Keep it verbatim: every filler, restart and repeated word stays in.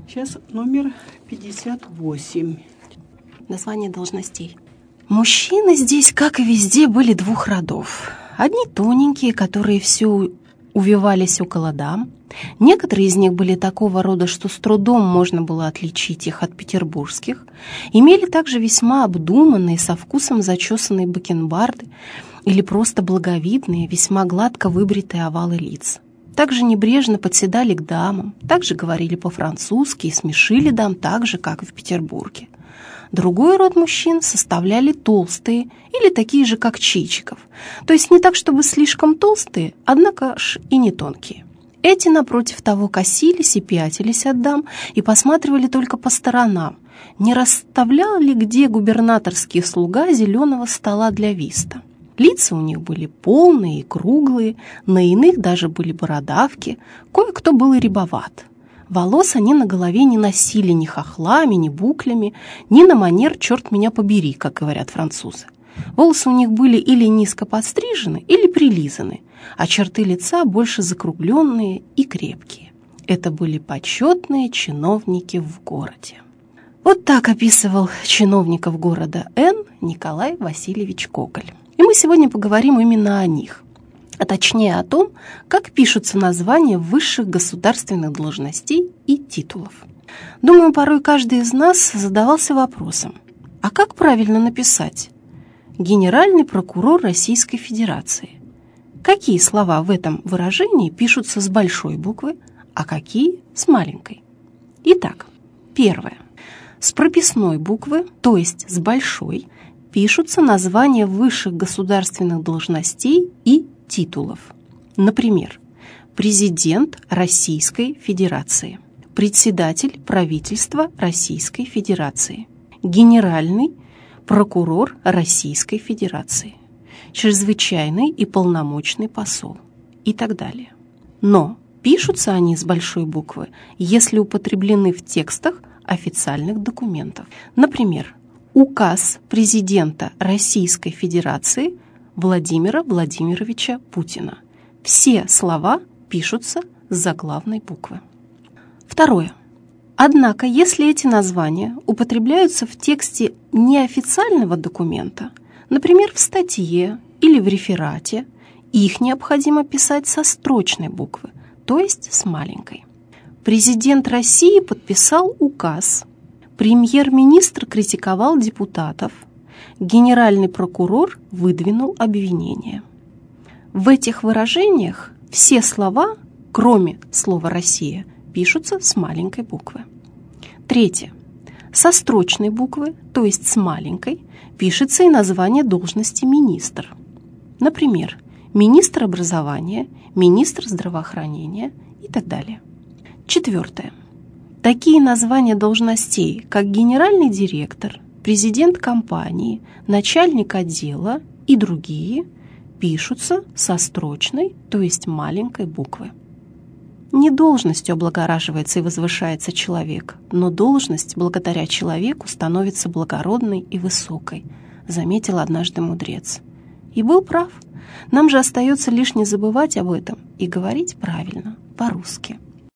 Сейчас номер пятьдесят восемь. Название должностей. Мужчины здесь, как и везде, были двух родов. Одни тоненькие, которые все увивались около дам. Некоторые из них были такого рода, что с трудом можно было отличить их от петербургских. Имели также весьма обдуманные, со вкусом зачесанные бакенбарды или просто благовидные, весьма гладко выбритые овалы лиц. Также небрежно подседали к дамам, также говорили по-французски и смешили дам так же, как и в Петербурге. Другой род мужчин составляли толстые или такие же, как Чичиков, то есть не так, чтобы слишком толстые, однако ж и не тонкие. Эти, напротив того, косились и пятились от дам и посматривали только по сторонам, не расставлял ли где губернаторский слуга зеленого стола для виста. Лица у них были полные и круглые, на иных даже были бородавки, кое-кто был и рябоват. Волос они на голове не носили ни хохлами, ни буклями, ни на манер «черт меня побери», как говорят французы. Волосы у них были или низко подстрижены, или прилизаны, а черты лица больше закругленные и крепкие. Это были почетные чиновники в городе. Вот так описывал чиновников города Н. Николай Васильевич Гоголь. И мы сегодня поговорим именно о них, а точнее о том, как пишутся названия высших государственных должностей и титулов. Думаю, порой каждый из нас задавался вопросом, а как правильно написать «Генеральный прокурор Российской Федерации»? Какие слова в этом выражении пишутся с большой буквы, а какие с маленькой? Итак, первое. С прописной буквы, то есть с большой, пишутся названия высших государственных должностей и титулов. Например, президент Российской Федерации, председатель правительства Российской Федерации, генеральный прокурор Российской Федерации, чрезвычайный и полномочный посол и так далее. Но пишутся они с большой буквы, если употреблены в текстах официальных документов. Например, указ президента Российской Федерации Владимира Владимировича Путина. Все слова пишутся с заглавной буквы. Второе. Однако, если эти названия употребляются в тексте неофициального документа, например, в статье или в реферате, их необходимо писать со строчной буквы, то есть с маленькой. Президент России подписал указ, премьер-министр критиковал депутатов, генеральный прокурор выдвинул обвинение. В этих выражениях все слова, кроме слова «Россия», пишутся с маленькой буквы. Третье. Со строчной буквы, то есть с маленькой, пишется и название должности министр. Например, министр образования, министр здравоохранения и так далее. Четвертое. Такие названия должностей, как генеральный директор, президент компании, начальник отдела и другие, пишутся со строчной, то есть маленькой буквы. Не должностью облагораживается и возвышается человек, но должность благодаря человеку становится благородной и высокой, заметил однажды мудрец. И был прав. Нам же остается лишь не забывать об этом и говорить правильно, по-русски.